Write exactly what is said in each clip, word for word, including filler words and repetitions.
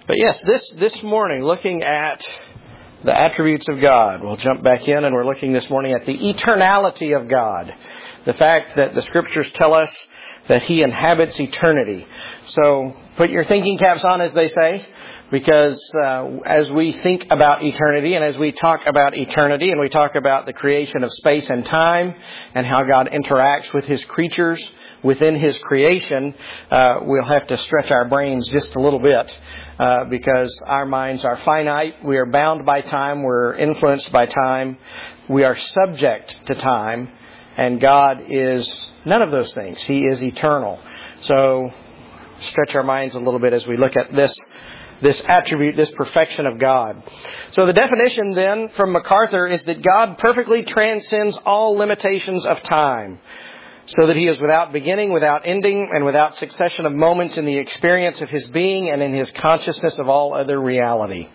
But yes, this, this morning, looking at the attributes of God, we'll jump back in and we're looking this morning at the eternality of God. The fact that the Scriptures tell us that He inhabits eternity. So put your thinking caps on, as they say, because uh, as we think about eternity and as we talk about eternity and we talk about the creation of space and time and how God interacts with His creatures within His creation, uh, we'll have to stretch our brains just a little bit uh, because our minds are finite. We are bound by time. We're influenced by time. We are subject to time. And God is none of those things. He is eternal. So stretch our minds a little bit as we look at this this attribute, this perfection of God. So the definition then from MacArthur is that God perfectly transcends all limitations of time, so that He is without beginning, without ending, and without succession of moments in the experience of His being and in His consciousness of all other reality.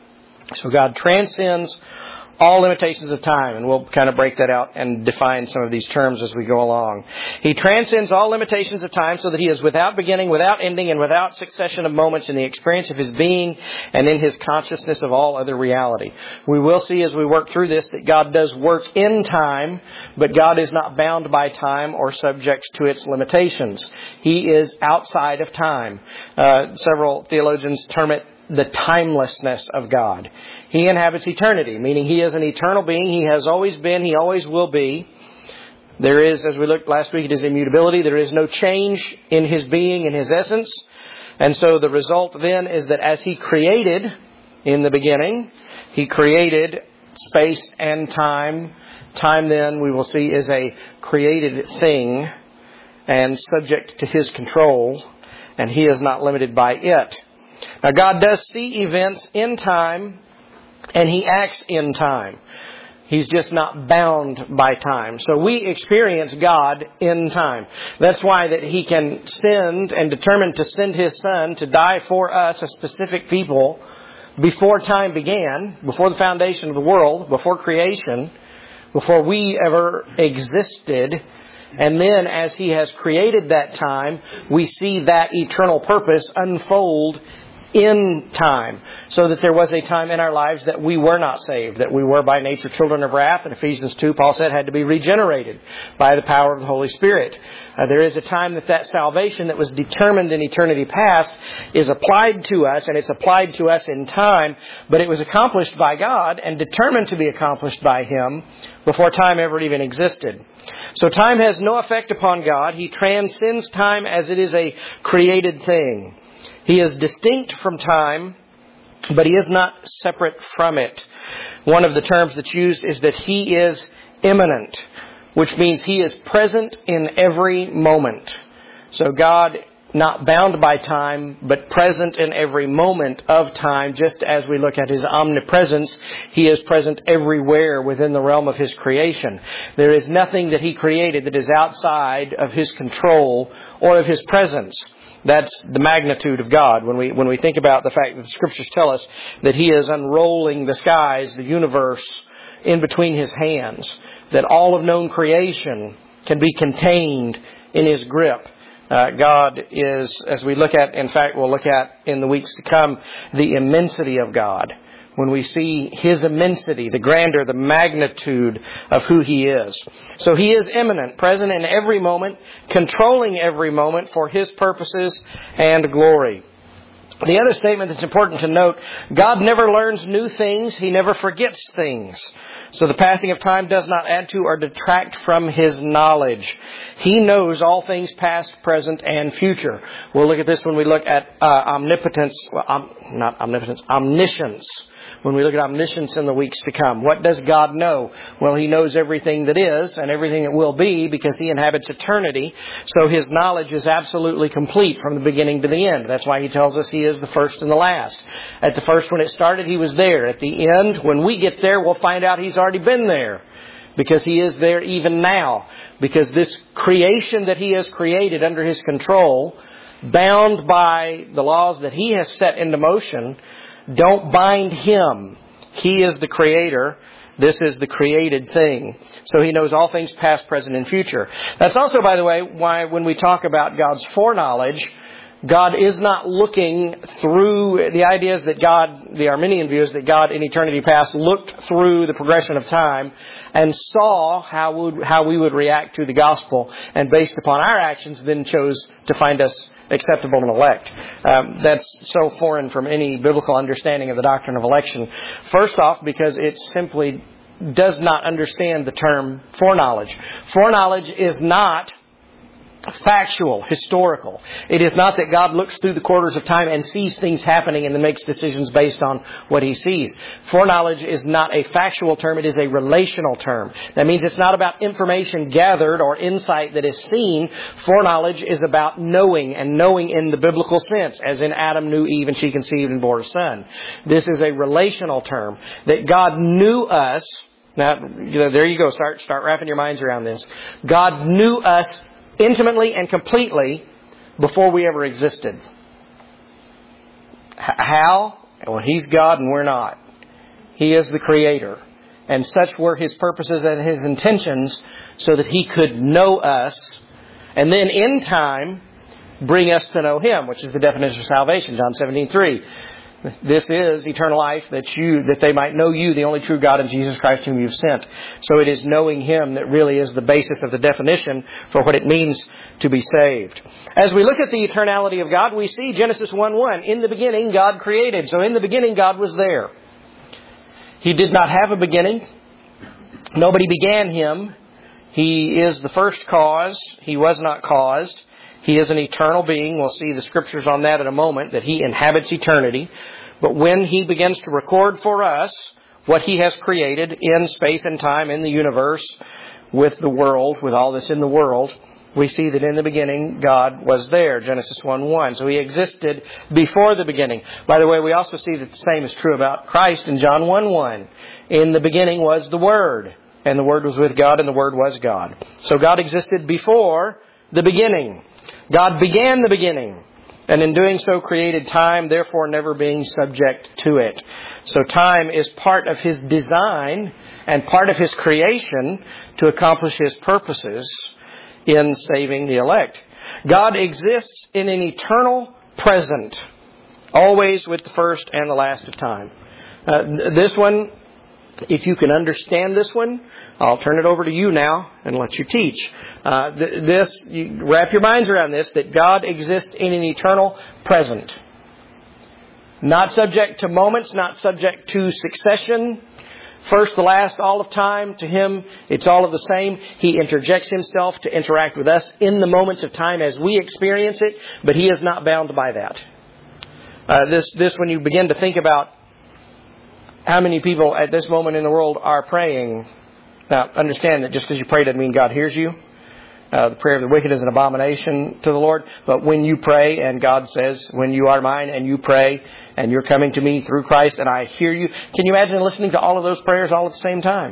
So God transcends all limitations of time, and we'll kind of break that out and define some of these terms as we go along. He transcends all limitations of time so that He is without beginning, without ending, and without succession of moments in the experience of His being and in His consciousness of all other reality. We will see as we work through this that God does work in time, but God is not bound by time or subject to its limitations. He is outside of time. Uh, several theologians term it the timelessness of God. He inhabits eternity, meaning He is an eternal being. He has always been. He always will be. There is, as we looked last week, it is immutability. There is no change in His being, in His essence. And so the result then is that as He created in the beginning, He created space and time. Time then, we will see, is a created thing and subject to His control, and He is not limited by it. Now, God does see events in time, and He acts in time. He's just not bound by time. So we experience God in time. That's why that He can send and determine to send His Son to die for us, a specific people, before time began, before the foundation of the world, before creation, before we ever existed. And then as He has created that time, we see that eternal purpose unfold in time, so that there was a time in our lives that we were not saved, that we were by nature children of wrath. In Ephesians two, Paul said, had to be regenerated by the power of the Holy Spirit. Uh, there is a time that that salvation that was determined in eternity past is applied to us, and it's applied to us in time, but it was accomplished by God and determined to be accomplished by Him before time ever even existed. So time has no effect upon God. He transcends time as it is a created thing. He is distinct from time, but He is not separate from it. One of the terms that's used is that He is immanent, which means He is present in every moment. So God, not bound by time, but present in every moment of time, just as we look at His omnipresence, He is present everywhere within the realm of His creation. There is nothing that He created that is outside of His control or of His presence. That's the magnitude of God. When we when we think about the fact that the Scriptures tell us that He is unrolling the skies, the universe, in between His hands, that all of known creation can be contained in His grip. Uh, God is, as we look at, in fact, we'll look at in the weeks to come, the immensity of God. When we see His immensity, the grandeur, the magnitude of who He is. So He is immanent, present in every moment, controlling every moment for His purposes and glory. The other statement that's important to note, God never learns new things. He never forgets things. So the passing of time does not add to or detract from His knowledge. He knows all things past, present, and future. We'll look at this when we look at uh, omnipotence, well, um, not omnipotence, omniscience. When we look at omniscience in the weeks to come. What does God know? Well, He knows everything that is and everything that will be because He inhabits eternity. So His knowledge is absolutely complete from the beginning to the end. That's why He tells us He is the first and the last. At the first when it started, He was there. At the end, when we get there, we'll find out He's already been there. Because He is there even now. Because this creation that He has created under His control, bound by the laws that He has set into motion, don't bind Him. He is the Creator. This is the created thing. So He knows all things past, present, and future. That's also, by the way, why when we talk about God's foreknowledge, God is not looking through, the idea is that God, the Arminian view is that God in eternity past looked through the progression of time and saw how, would, how we would react to the gospel, and based upon our actions then chose to find us acceptable and elect. Um, that's so foreign from any biblical understanding of the doctrine of election. First off, because it simply does not understand the term foreknowledge. Foreknowledge is not factual, historical. It is not that God looks through the quarters of time and sees things happening and then makes decisions based on what He sees. Foreknowledge is not a factual term, it is a relational term. That means it's not about information gathered or insight that is seen. Foreknowledge is about knowing, and knowing in the biblical sense, as in Adam knew Eve and she conceived and bore a son. This is a relational term, that God knew us. Now, you know, there you go. Start, start wrapping your minds around this. God knew us intimately and completely before we ever existed. H- how? Well, He's God and we're not. He is the Creator. And such were His purposes and His intentions so that He could know us and then in time bring us to know Him, which is the definition of salvation, John seventeen three. This is eternal life, that you, that they might know you, the only true God, and Jesus Christ whom you've sent. So it is knowing Him that really is the basis of the definition for what it means to be saved. As we look at the eternality of God, we see Genesis one one. In the beginning, God created. So in the beginning, God was there. He did not have a beginning. Nobody began Him. He is the first cause. He was not caused. He is an eternal being. We'll see the scriptures on that in a moment, that He inhabits eternity. But when He begins to record for us what He has created in space and time, in the universe, with the world, with all that's in the world, we see that in the beginning God was there, Genesis one one. So He existed before the beginning. By the way, we also see that the same is true about Christ in John one one. In the beginning was the Word, and the Word was with God, and the Word was God. So God existed before the beginning. God began the beginning, and in doing so created time, therefore never being subject to it. So time is part of His design and part of His creation to accomplish His purposes in saving the elect. God exists in an eternal present, always with the first and the last of time. Uh, this one, if you can understand this one, I'll turn it over to you now and let you teach. Uh, th- this, you wrap your minds around this, that God exists in an eternal present. Not subject to moments, not subject to succession. First, the last, all of time. To Him, it's all of the same. He interjects Himself to interact with us in the moments of time as we experience it, but He is not bound by that. Uh, this, this, when you begin to think about how many people at this moment in the world are praying. Now, understand that just because you pray doesn't mean God hears you. Uh, the prayer of the wicked is an abomination to the Lord. But when you pray and God says, when you are mine and you pray and you're coming to me through Christ and I hear you, can you imagine listening to all of those prayers all at the same time?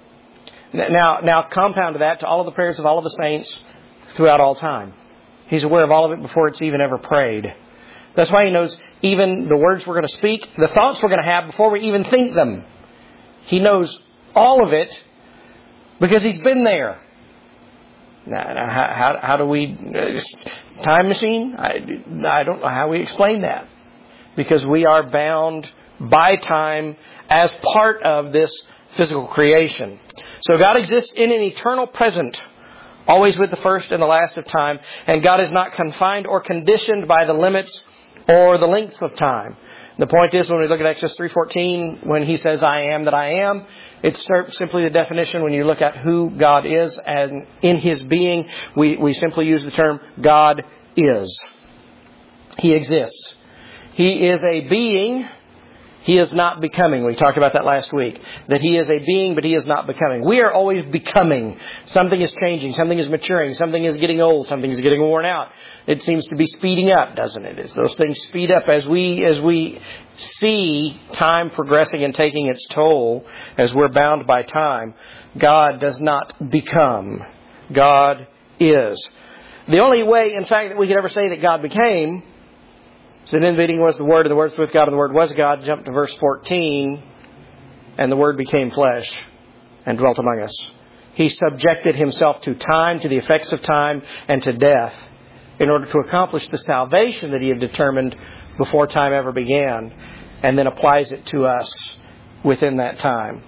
Now, now compound that to all of the prayers of all of the saints throughout all time. He's aware of all of it before it's even ever prayed. That's why He knows even the words we're going to speak, the thoughts we're going to have before we even think them. He knows all of it because He's been there. Now, now how, how, how do we... Uh, time machine? I, I don't know how we explain that. Because we are bound by time as part of this physical creation. So God exists in an eternal present, always with the first and the last of time. And God is not confined or conditioned by the limits or the length of time. The point is, when we look at Exodus three fourteen, when He says, I am that I am, it's simply the definition when you look at who God is, and in His being, we, we simply use the term God is. He exists. He is a being. He is not becoming. We talked about that last week. That He is a being, but He is not becoming. We are always becoming. Something is changing. Something is maturing. Something is getting old. Something is getting worn out. It seems to be speeding up, doesn't it? As those things speed up as we, as we see time progressing and taking its toll, as we're bound by time, God does not become. God is. The only way, in fact, that we could ever say that God became, so in the beginning was the Word, and the Word was with God, and the Word was God. Jump to verse fourteen. And the Word became flesh and dwelt among us. He subjected Himself to time, to the effects of time, and to death. in order to accomplish the salvation that He had determined before time ever began, and then applies it to us within that time.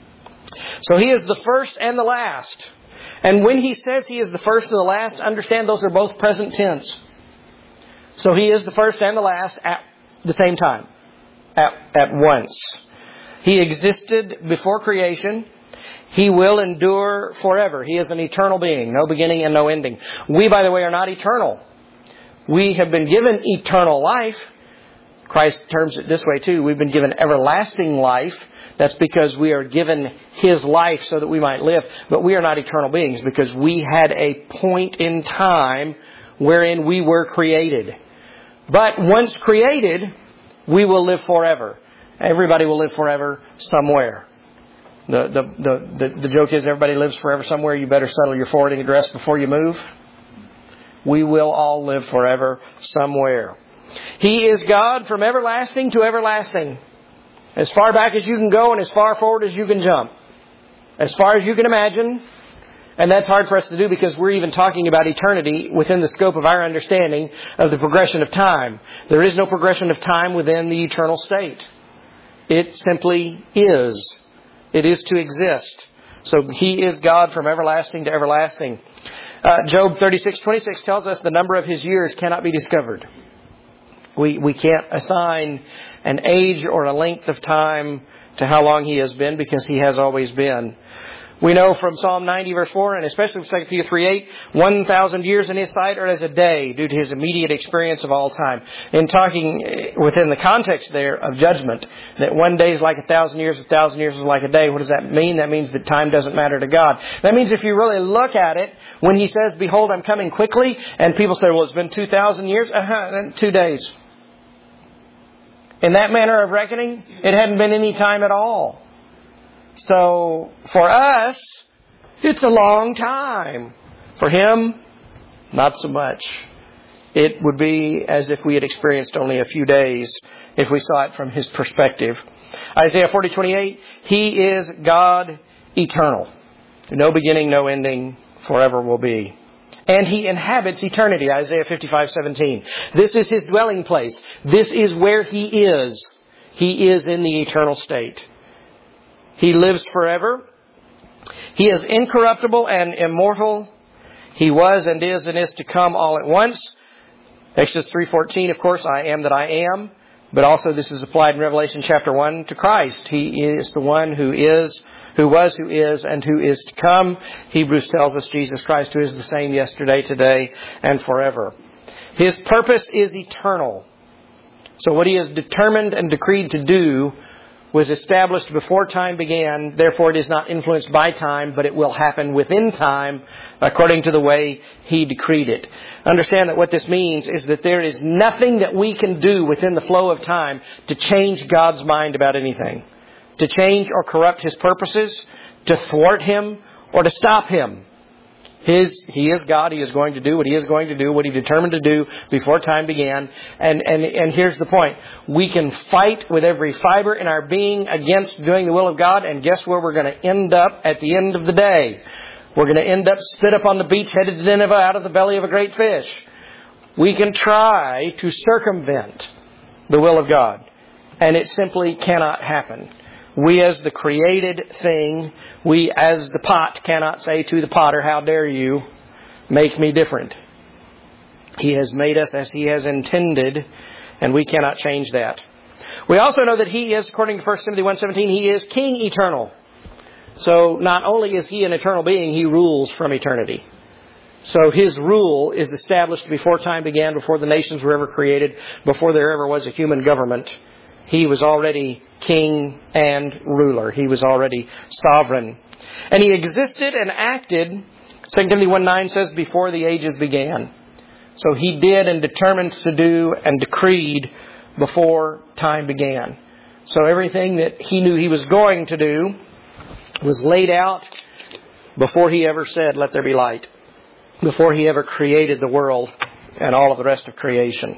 So He is the first and the last. And when He says He is the first and the last, understand those are both present tense. So He is the first and the last at the same time, at, at once. He existed before creation. He will endure forever. He is an eternal being, no beginning and no ending. We, by the way, are not eternal. We have been given eternal life. Christ terms it this way too. We've been given everlasting life. That's because we are given His life so that we might live. But we are not eternal beings because we had a point in time wherein we were created. But once created, we will live forever. Everybody will live forever somewhere. The, the, the, the, the joke is everybody lives forever somewhere. You better settle your forwarding address before you move. We will all live forever somewhere. He is God from everlasting to everlasting. As far back as you can go and as far forward as you can jump. As far as you can imagine. And that's hard for us to do because we're even talking about eternity within the scope of our understanding of the progression of time. There is no progression of time within the eternal state. It simply is. It is to exist. So He is God from everlasting to everlasting. Uh, Job thirty-six twenty-six tells us the number of His years cannot be discovered. We we can't assign an age or a length of time to how long He has been because He has always been. We know from Psalm ninety verse four and especially from Second Peter three eight, one thousand years in His sight are as a day due to His immediate experience of all time. In talking within the context there of judgment, that one day is like a thousand years, a thousand years is like a day. What does that mean? That means that time doesn't matter to God. That means if you really look at it, when He says, behold, I'm coming quickly, and people say, well, it's been two thousand years, uh-huh, two days. In that manner of reckoning, it hadn't been any time at all. So, for us, it's a long time. For Him, not so much. It would be as if we had experienced only a few days if we saw it from His perspective. Isaiah forty twenty-eight, He is God eternal. No beginning, no ending, forever will be. And He inhabits eternity, Isaiah fifty-five seventeen. This is His dwelling place. This is where He is. He is in the eternal state. He lives forever. He is incorruptible and immortal. He was and is and is to come all at once. Exodus three fourteen, of course, I am that I am. But also this is applied in Revelation chapter one to Christ. He is the one who is, who was, who is, and who is to come. Hebrews tells us Jesus Christ, who is the same yesterday, today, and forever. His purpose is eternal. So what He has determined and decreed to do was established before time began. Therefore, it is not influenced by time, but it will happen within time according to the way He decreed it. Understand that what this means is that there is nothing that we can do within the flow of time to change God's mind about anything. To change or corrupt His purposes, to thwart Him, or to stop Him. His, he is God. He is going to do what He is going to do, what He determined to do before time began. And, and, and here's the point. We can fight with every fiber in our being against doing the will of God. And guess where we're going to end up at the end of the day? We're going to end up spit up on the beach headed to Nineveh out of the belly of a great fish. We can try to circumvent the will of God. And it simply cannot happen. We as the created thing, we as the pot cannot say to the potter, how dare you make me different. He has made us as He has intended, and we cannot change that. We also know that He is, according to First Timothy one seventeen, He is King eternal. So not only is He an eternal being, He rules from eternity. So His rule is established before time began, before the nations were ever created, before there ever was a human government. He was already king and ruler. He was already sovereign. And He existed and acted, Second Timothy one nine says, before the ages began. So He did and determined to do and decreed before time began. So everything that He knew He was going to do was laid out before He ever said, let there be light. Before He ever created the world and all of the rest of creation.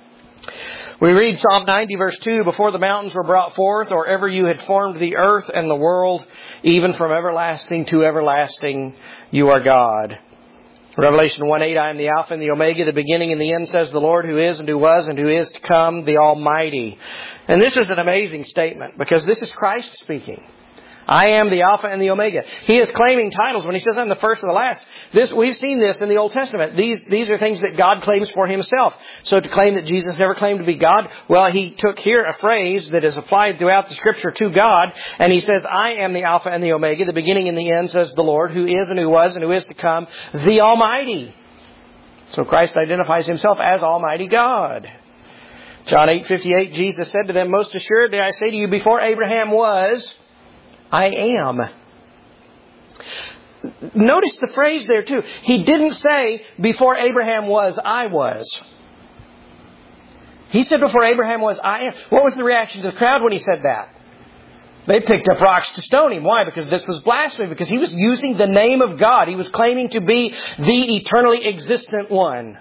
We read Psalm ninety verse two, before the mountains were brought forth, or ever you had formed the earth and the world, even from everlasting to everlasting, you are God. Revelation one eight, I am the Alpha and the Omega, the beginning and the end, says the Lord, who is and who was and who is to come, the Almighty. And this is an amazing statement because this is Christ speaking. I am the Alpha and the Omega. He is claiming titles when he says I'm the first and the last. This, we've seen this in the Old Testament. These, these are things that God claims for Himself. So to claim that Jesus never claimed to be God, well, He took here a phrase that is applied throughout the Scripture to God, and He says, I am the Alpha and the Omega, the beginning and the end, says the Lord, who is and who was and who is to come, the Almighty. So Christ identifies Himself as Almighty God. John eight fifty-eight, Jesus said to them, most assuredly I say to you, before Abraham was, I am. Notice the phrase there too. He didn't say, before Abraham was, I was. He said, before Abraham was, I am. What was the reaction to the crowd when he said that? They picked up rocks to stone him. Why? Because this was blasphemy. Because he was using the name of God. He was claiming to be the eternally existent one.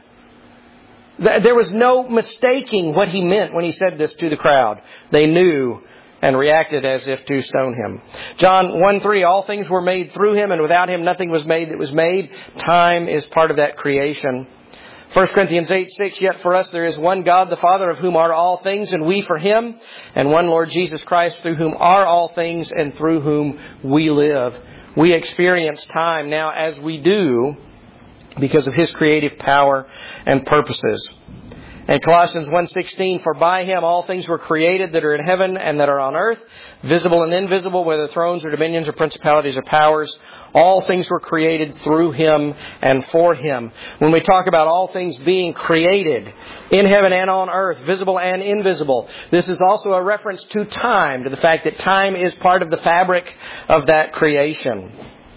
There was no mistaking what he meant when he said this to the crowd. They knew and reacted as if to stone Him. John one three, all things were made through Him, and without Him nothing was made that was made. Time is part of that creation. First Corinthians eight six, yet for us there is one God, the Father, of whom are all things, and we for Him, and one Lord Jesus Christ, through whom are all things, and through whom we live. We experience time now as we do because of His creative power and purposes. And Colossians one sixteen, for by Him all things were created that are in heaven and that are on earth, visible and invisible, whether thrones or dominions or principalities or powers. All things were created through Him and for Him. When we talk about all things being created in heaven and on earth, visible and invisible, this is also a reference to time, to the fact that time is part of the fabric of that creation.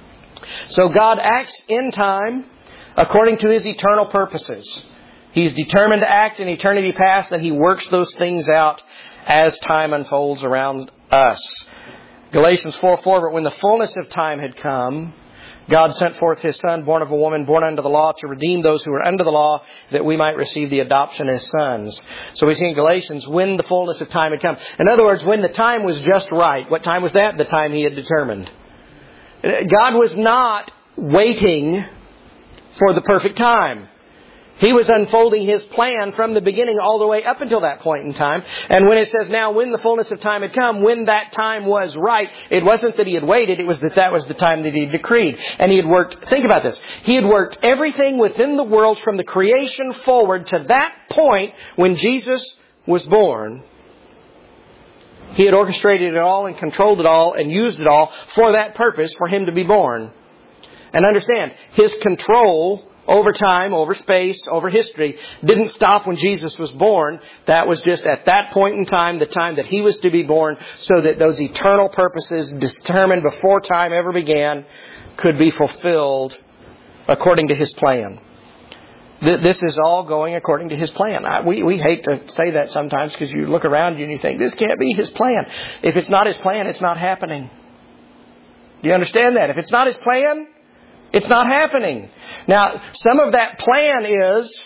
So God acts in time according to His eternal purposes. He's determined to act in eternity past, and He works those things out as time unfolds around us. Galatians four four, but when the fullness of time had come, God sent forth His Son, born of a woman, born under the law, to redeem those who were under the law, that we might receive the adoption as sons. So we see in Galatians, when the fullness of time had come. In other words, when the time was just right. What time was that? The time He had determined. God was not waiting for the perfect time. He was unfolding His plan from the beginning all the way up until that point in time. And when it says now, when the fullness of time had come, when that time was right, it wasn't that He had waited, it was that that was the time that He had decreed. And He had worked, think about this, He had worked everything within the world from the creation forward to that point when Jesus was born. He had orchestrated it all and controlled it all and used it all for that purpose, for Him to be born. And understand, His control over time, over space, over history, didn't stop when Jesus was born. That was just at that point in time, the time that He was to be born, so that those eternal purposes determined before time ever began could be fulfilled according to His plan. This is all going according to His plan. I, we, we hate to say that sometimes because you look around you and you think, this can't be His plan. If it's not His plan, it's not happening. Do you understand that? If it's not His plan, it's not happening. Now, some of that plan is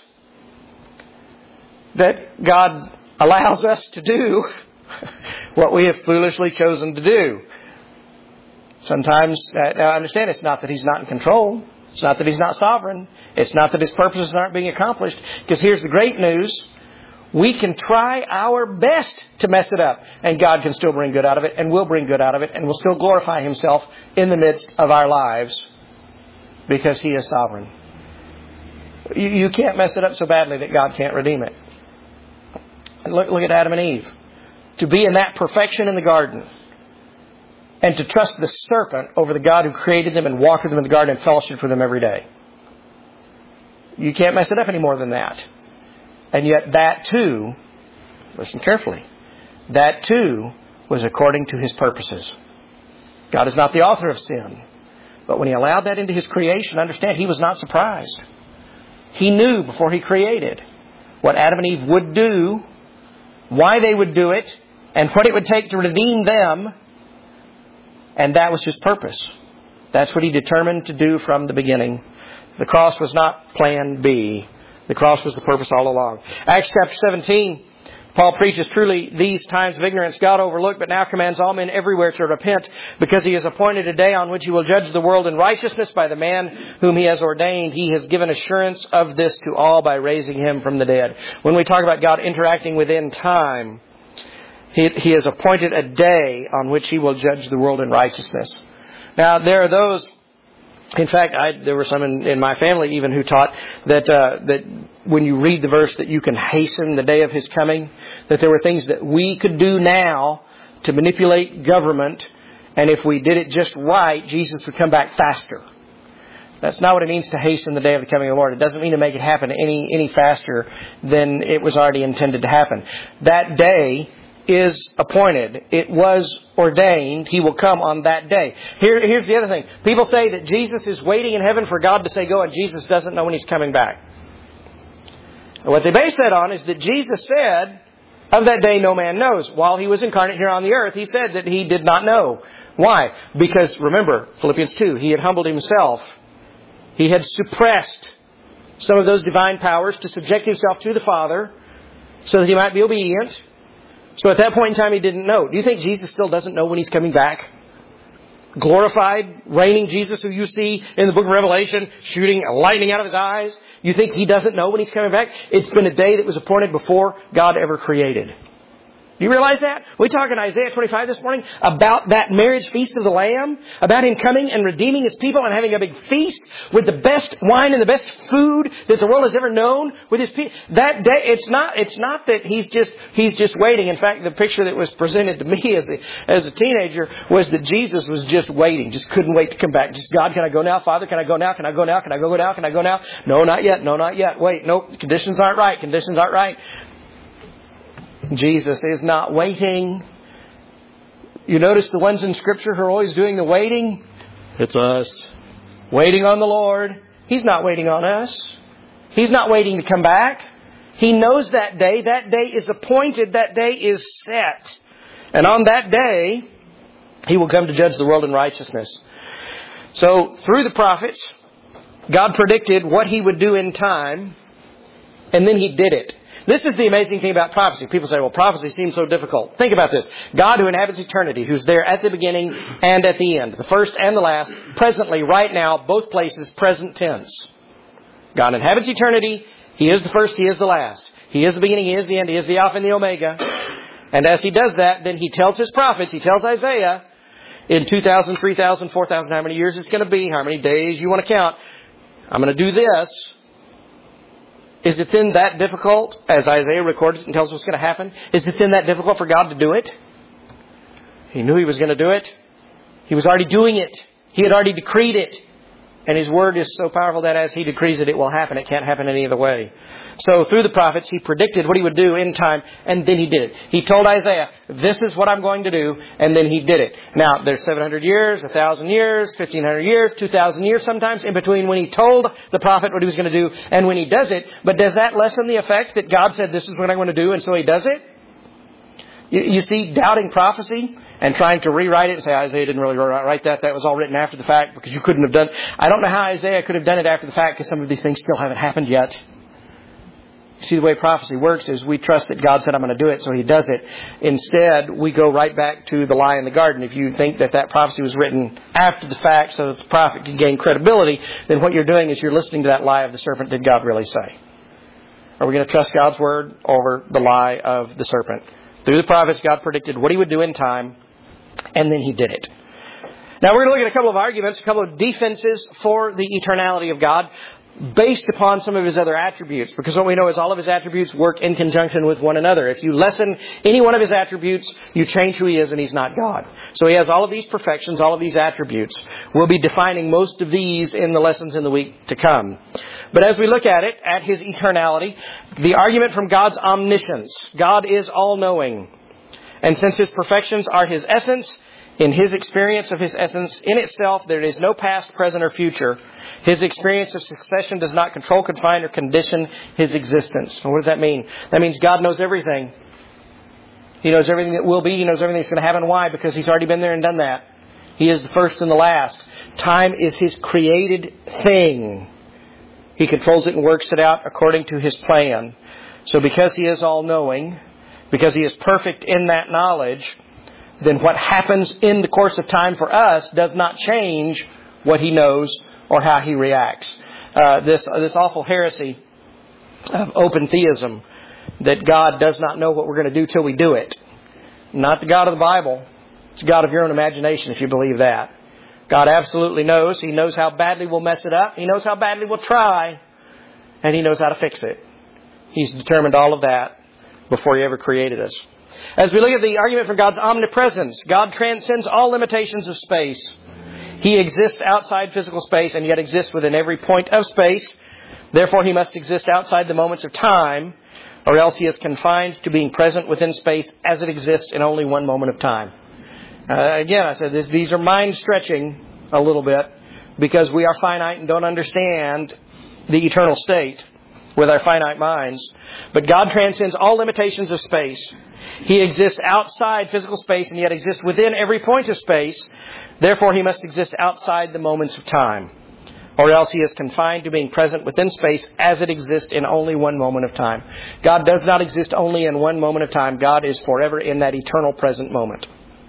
that God allows us to do what we have foolishly chosen to do. Sometimes, uh, now understand, it's not that He's not in control. It's not that He's not sovereign. It's not that His purposes aren't being accomplished. Because here's the great news. We can try our best to mess it up, and God can still bring good out of it, and will bring good out of it, and will still glorify Himself in the midst of our lives. Because He is sovereign. You, you can't mess it up so badly that God can't redeem it. Look, look at Adam and Eve. To be in that perfection in the garden. And to trust the serpent over the God who created them and walked with them in the garden and fellowship with them every day. You can't mess it up any more than that. And yet that too, listen carefully, that too was according to His purposes. God is not the author of sin. But when He allowed that into His creation, understand, He was not surprised. He knew before He created what Adam and Eve would do, why they would do it, and what it would take to redeem them. And that was His purpose. That's what He determined to do from the beginning. The cross was not plan B. The cross was the purpose all along. Acts chapter seventeen Paul preaches, truly these times of ignorance God overlooked, but now commands all men everywhere to repent, because He has appointed a day on which He will judge the world in righteousness by the man whom He has ordained. He has given assurance of this to all by raising Him from the dead. When we talk about God interacting within time, He, he has appointed a day on which He will judge the world in righteousness. Now, there are those, in fact, I, there were some in, in my family even who taught that uh, that when you read the verse that you can hasten the day of His coming, that there were things that we could do now to manipulate government, and if we did it just right, Jesus would come back faster. That's not what it means to hasten the day of the coming of the Lord. It doesn't mean to make it happen any any faster than it was already intended to happen. That day is appointed. It was ordained. He will come on that day. Here, here's the other thing. People say that Jesus is waiting in heaven for God to say go, and Jesus doesn't know when He's coming back. And what they base that on is that Jesus said, of that day no man knows. While He was incarnate here on the earth, He said that He did not know. Why? Because, remember, Philippians two, He had humbled Himself. He had suppressed some of those divine powers to subject Himself to the Father so that He might be obedient. So at that point in time, He didn't know. Do you think Jesus still doesn't know when He's coming back? Glorified, reigning Jesus who you see in the book of Revelation, shooting lightning out of His eyes. You think He doesn't know when He's coming back? It's been a day that was appointed before God ever created. Do you realize that? We talk in Isaiah twenty-five this morning about that marriage feast of the Lamb, about Him coming and redeeming His people and having a big feast with the best wine and the best food that the world has ever known with His people. That day, it's not, it's not that He's just, He's just waiting. In fact, the picture that was presented to me as a, as a teenager was that Jesus was just waiting, just couldn't wait to come back. Just, God, can I go now? Father, can I go now? Can I go now? Can I go now? Can I go now? No, not yet. No, not yet. Wait, no, conditions aren't right. Conditions aren't right. Jesus is not waiting. You notice the ones in Scripture who are always doing the waiting? It's us. Waiting on the Lord. He's not waiting on us. He's not waiting to come back. He knows that day. That day is appointed. That day is set. And on that day, He will come to judge the world in righteousness. So, through the prophets, God predicted what He would do in time, and then He did it. This is the amazing thing about prophecy. People say, well, prophecy seems so difficult. Think about this. God who inhabits eternity, who's there at the beginning and at the end, the first and the last, presently, right now, both places, present tense. God inhabits eternity. He is the first, He is the last. He is the beginning, He is the end, He is the Alpha and the Omega. And as He does that, then He tells His prophets, He tells Isaiah, in two thousand, three thousand, four thousand, how many years it's going to be, how many days you want to count, I'm going to do this. Is it then that difficult, as Isaiah records and tells us what's going to happen? Is it then that difficult for God to do it? He knew He was going to do it. He was already doing it. He had already decreed it. And His word is so powerful that as He decrees it, it will happen. It can't happen any other way. So through the prophets, He predicted what He would do in time, and then He did it. He told Isaiah, this is what I'm going to do, and then He did it. Now, there's seven hundred years, one thousand years, fifteen hundred years, two thousand years sometimes in between when He told the prophet what He was going to do and when He does it. But does that lessen the effect that God said, this is what I'm going to do, and so He does it? You, you see, doubting prophecy and trying to rewrite it and say, Isaiah didn't really write that. That was all written after the fact because you couldn't have done. I don't know how Isaiah could have done it after the fact because some of these things still haven't happened yet. See, the way prophecy works is we trust that God said, I'm going to do it, so He does it. Instead, we go right back to the lie in the garden. If you think that that prophecy was written after the fact so that the prophet can gain credibility, then what you're doing is you're listening to that lie of the serpent. Did God really say? Are we going to trust God's word over the lie of the serpent? Through the prophets, God predicted what He would do in time, and then He did it. Now, we're going to look at a couple of arguments, a couple of defenses for the eternality of God, based upon some of His other attributes. Because what we know is all of His attributes work in conjunction with one another. If you lessen any one of His attributes, you change who He is and He's not God. So He has all of these perfections, all of these attributes. We'll be defining most of these in the lessons in the week to come. But as we look at it, at His eternality, the argument from God's omniscience. God is all-knowing. And since His perfections are His essence, in His experience of His essence in itself, there is no past, present, or future. His experience of succession does not control, confine, or condition His existence. And what does that mean? That means God knows everything. He knows everything that will be. He knows everything that's going to happen. Why? Because He's already been there and done that. He is the first and the last. Time is His created thing. He controls it and works it out according to His plan. So because He is all-knowing, because He is perfect in that knowledge, then what happens in the course of time for us does not change what He knows or how He reacts. Uh, this, this awful heresy of open theism, that God does not know what we're going to do till we do it. Not the God of the Bible. It's the God of your own imagination if you believe that. God absolutely knows. He knows how badly we'll mess it up. He knows how badly we'll try. And He knows how to fix it. He's determined all of that before He ever created us. As we look at the argument for God's omnipresence, God transcends all limitations of space. He exists outside physical space and yet exists within every point of space. Therefore, He must exist outside the moments of time, or else He is confined to being present within space as it exists in only one moment of time. Uh, again, I said this, these are mind-stretching a little bit because we are finite and don't understand the eternal state with our finite minds. But God transcends all limitations of space. He exists outside physical space and yet exists within every point of space. Therefore, He must exist outside the moments of time, or else He is confined to being present within space as it exists in only one moment of time. God does not exist only in one moment of time. God is forever in that eternal present moment.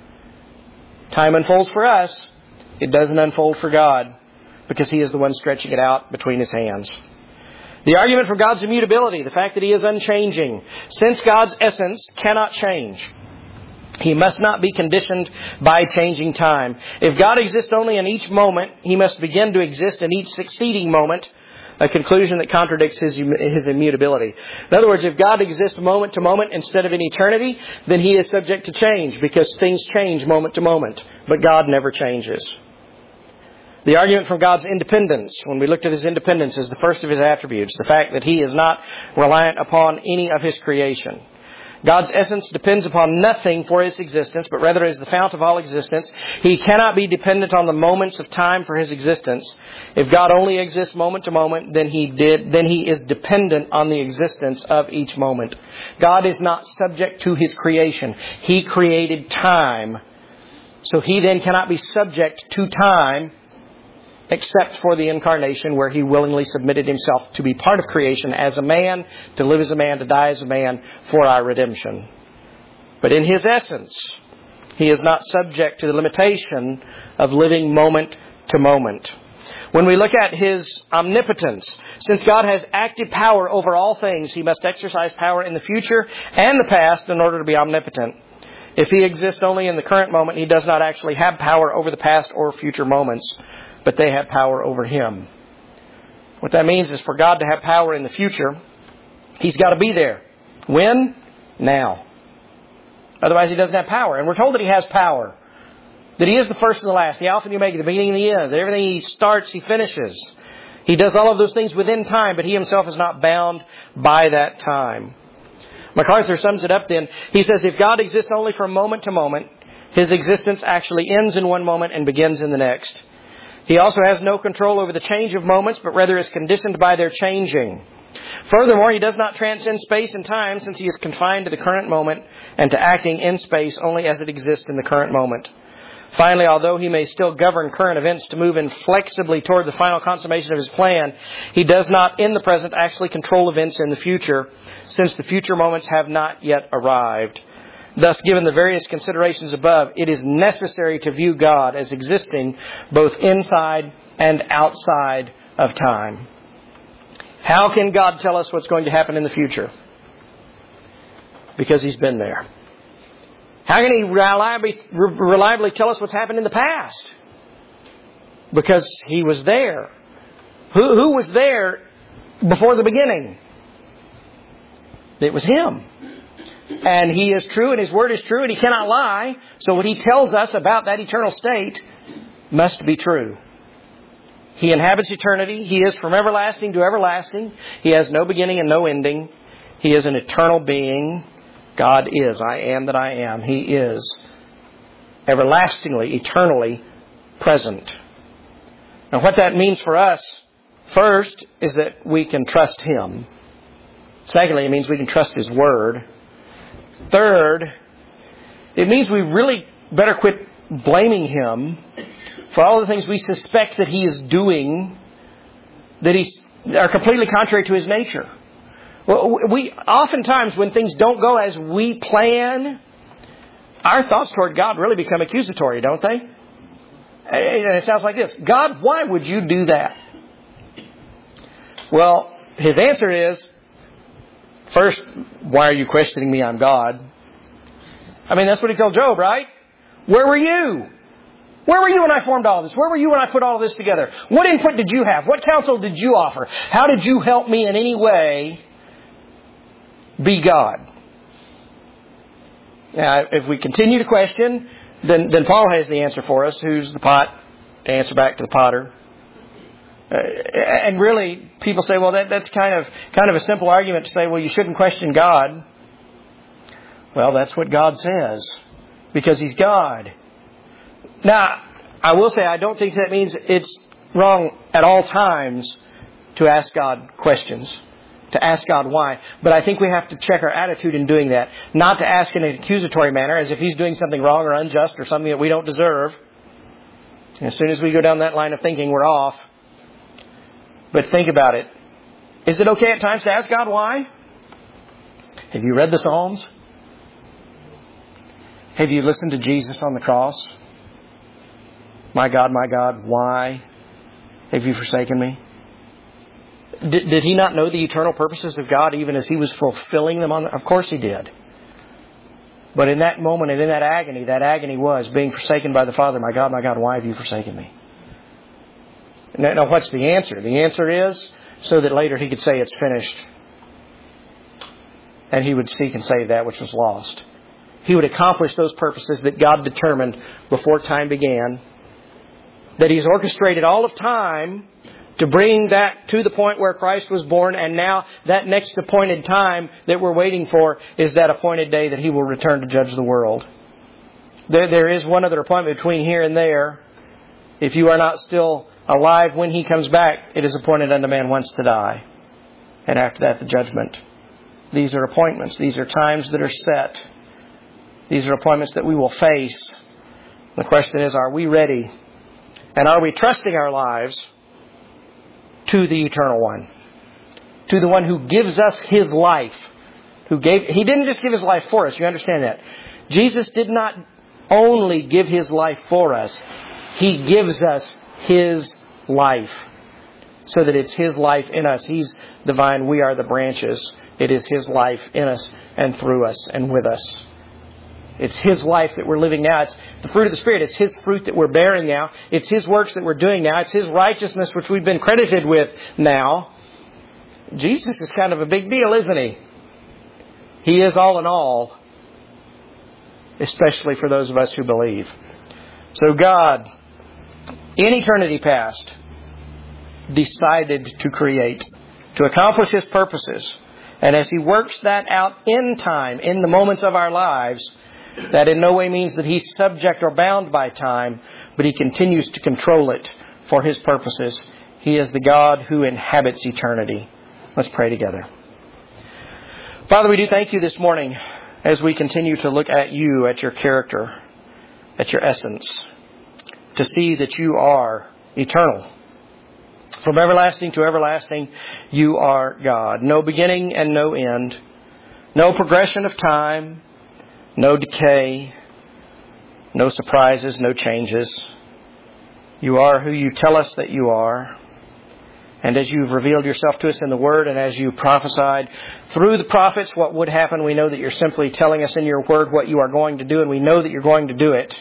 Time unfolds for us. It doesn't unfold for God because He is the one stretching it out between His hands. The argument for God's immutability, the fact that He is unchanging. Since God's essence cannot change, He must not be conditioned by changing time. If God exists only in each moment, He must begin to exist in each succeeding moment, a conclusion that contradicts His, his immutability. In other words, if God exists moment to moment instead of in eternity, then He is subject to change because things change moment to moment. But God never changes. The argument from God's independence, when we looked at His independence as the first of His attributes, the fact that He is not reliant upon any of His creation. God's essence depends upon nothing for its existence, but rather is the fount of all existence. He cannot be dependent on the moments of time for His existence. If God only exists moment to moment, then He did, then He is dependent on the existence of each moment. God is not subject to His creation. He created time. So He then cannot be subject to time except for the incarnation, where He willingly submitted Himself to be part of creation as a man, to live as a man, to die as a man for our redemption. But in His essence, He is not subject to the limitation of living moment to moment. When we look at His omnipotence, since God has active power over all things, He must exercise power in the future and the past in order to be omnipotent. If He exists only in the current moment, He does not actually have power over the past or future moments, but they have power over Him. What that means is for God to have power in the future, He's got to be there. When? Now. Otherwise He doesn't have power. And we're told that He has power. That He is the first and the last, the Alpha and the Omega, the beginning and the end. That everything He starts, He finishes. He does all of those things within time, but He Himself is not bound by that time. MacArthur sums it up then. He says, if God exists only from moment to moment, His existence actually ends in one moment and begins in the next. He also has no control over the change of moments, but rather is conditioned by their changing. Furthermore, He does not transcend space and time, since He is confined to the current moment and to acting in space only as it exists in the current moment. Finally, although He may still govern current events to move inflexibly toward the final consummation of His plan, He does not in the present actually control events in the future, since the future moments have not yet arrived. Thus, given the various considerations above, it is necessary to view God as existing both inside and outside of time. How can God tell us what's going to happen in the future? Because He's been there. How can He reliably, reliably tell us what's happened in the past? Because He was there. Who, who was there before the beginning? It was Him. And He is true and His Word is true and He cannot lie. So what He tells us about that eternal state must be true. He inhabits eternity. He is from everlasting to everlasting. He has no beginning and no ending. He is an eternal being. God is. I am that I am. He is everlastingly, eternally present. Now what that means for us, first, is that we can trust Him. Secondly, it means we can trust His Word. Third, it means we really better quit blaming Him for all the things we suspect that He is doing that he, are completely contrary to His nature. Well, we oftentimes when things don't go as we plan, our thoughts toward God really become accusatory, don't they? And it sounds like this. God, why would you do that? Well, his answer is, first, why are you questioning me? I'm God. I mean, that's what he told Job, right? Where were you? Where were you when I formed all this? Where were you when I put all this together? What input did you have? What counsel did you offer? How did you help me in any way be God? Now, if we continue to question, then, then Paul has the answer for us. Who's the pot? To answer back to the potter. Uh, and really, people say, well, that, that's kind of kind of a simple argument to say, well, you shouldn't question God. Well, that's what God says, because He's God. Now, I will say I don't think that means it's wrong at all times to ask God questions, to ask God why. But I think we have to check our attitude in doing that, not to ask in an accusatory manner as if He's doing something wrong or unjust or something that we don't deserve. As soon as we go down that line of thinking, we're off. But think about it. Is it okay at times to ask God why? Have you read the Psalms? Have you listened to Jesus on the cross? My God, my God, why have you forsaken me? Did, did he not know the eternal purposes of God even as he was fulfilling them? On the, of course he did. But in that moment and in that agony, that agony was being forsaken by the Father. My God, my God, why have you forsaken me? Now, now what's the answer? The answer is so that later he could say it's finished. And he would seek and save that which was lost. He would accomplish those purposes that God determined before time began. That He's orchestrated all of time to bring that to the point where Christ was born. And now that next appointed time that we're waiting for is that appointed day that He will return to judge the world. There, there is one other appointment between here and there. If you are not still alive when He comes back, it is appointed unto man once to die. And after that, the judgment. These are appointments. These are times that are set. These are appointments that we will face. The question is, are we ready? And are we trusting our lives to the Eternal One? To the One who gives us His life. Who gave, He didn't just give His life for us. You understand that? Jesus did not only give His life for us. He gives us His life. So that it's His life in us. He's the vine, we are the branches. It is His life in us and through us and with us. It's His life that we're living now. It's the fruit of the Spirit. It's His fruit that we're bearing now. It's His works that we're doing now. It's His righteousness which we've been credited with now. Jesus is kind of a big deal, isn't He? He is all in all. Especially for those of us who believe. So God, in eternity past, decided to create, to accomplish His purposes. And as He works that out in time, in the moments of our lives, that in no way means that He's subject or bound by time, but He continues to control it for His purposes. He is the God who inhabits eternity. Let's pray together. Father, we do thank You this morning as we continue to look at You, at Your character, at Your essence, to see that You are eternal. From everlasting to everlasting, You are God. No beginning and no end. No progression of time. No decay. No surprises. No changes. You are who You tell us that You are. And as You've revealed Yourself to us in the Word, and as You prophesied through the prophets what would happen, we know that You're simply telling us in Your Word what You are going to do, and we know that You're going to do it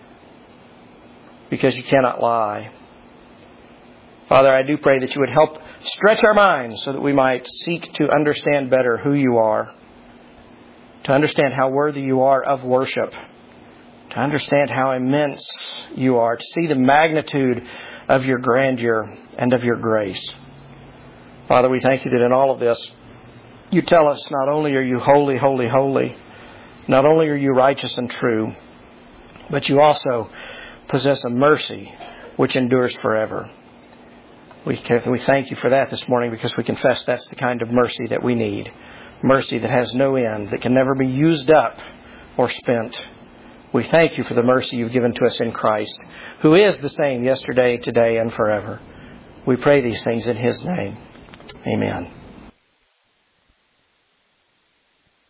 because You cannot lie. Father, I do pray that You would help stretch our minds so that we might seek to understand better who You are, to understand how worthy You are of worship, to understand how immense You are, to see the magnitude of Your grandeur and of Your grace. Father, we thank You that in all of this, You tell us not only are You holy, holy, holy, not only are You righteous and true, but You also possess a mercy which endures forever. We we thank You for that this morning because we confess that's the kind of mercy that we need. Mercy that has no end, that can never be used up or spent. We thank You for the mercy You've given to us in Christ, who is the same yesterday, today, and forever. We pray these things in His name. Amen.